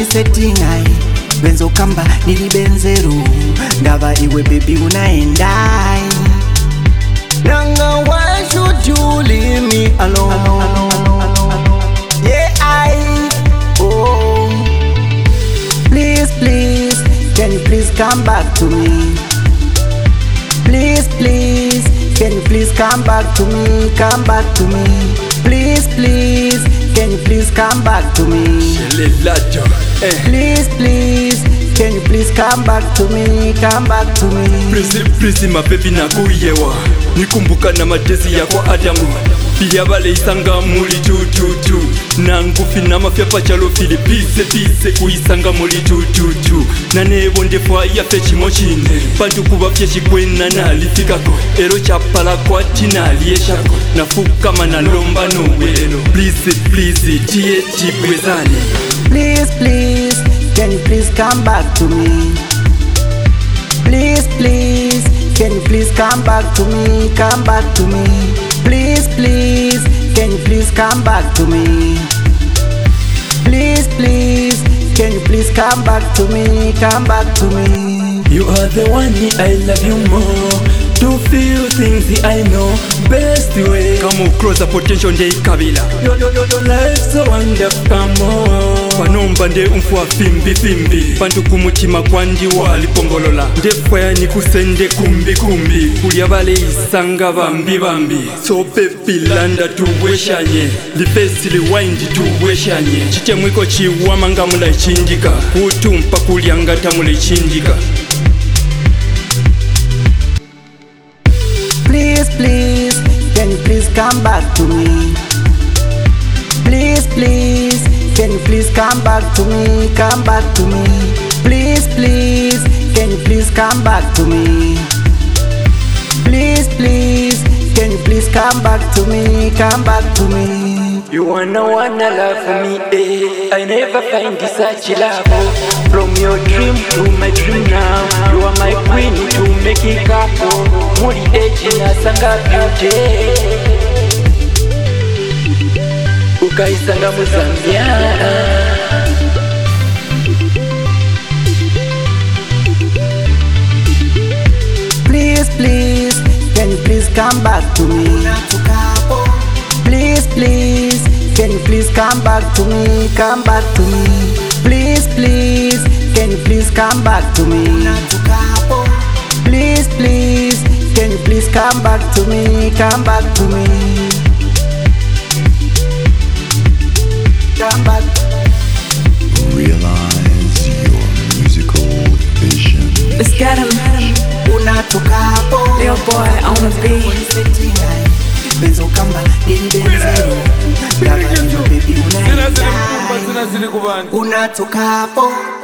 settingai benzo kamba nilibenzeru ndava iwe baby unaendai nanga why should you leave me alone yeah please can you please come back to me please can you please come back to me please can you please come back to me please can you please come back to me please mapepi nakuyewa nikumbuka na matezi yako Adamu pia bale isanga muri tututu nangufi namafyapa chalo filipise kuisanga muri tututu nanebo ndefwa yafe chimo chine bantu kuba fyeshikwena nalifikako ero chapala kwa tinalieshako nafukama nalomba nowelo please tie chibwezane please can you please come back to me please can you please come back to me please can you please come back to me please can you please come back to me you are the one I love you more to feel things I know best way come close the potential ndei kabila your life so wonderful come on panomba nde umfwa fimbi pantu kumutima kwandi walipongolola ndefwa nikusende kumbi kulya bale isanga bambi so baby landa tuweshanye lifesi liwindi tuweshanye chitemwiko chiwamanga mula chindika kutumpa kulyangata mula chindika please can you please come back to me please can you please come back to me please can you please come back to me please can you please come back to me you wanna love me I never find such love from your dream to my dream now you are my queen to make it couple muri age na sanga beauty ukaisanga muzambia please can you please come back to me please can you please come back to me please can you please come back to me please can you please come back to me come back realize your musical vision let's get him Lil boy on the beat benzo kamba nilibenzeru ndava iwe baby unaendai unatokapo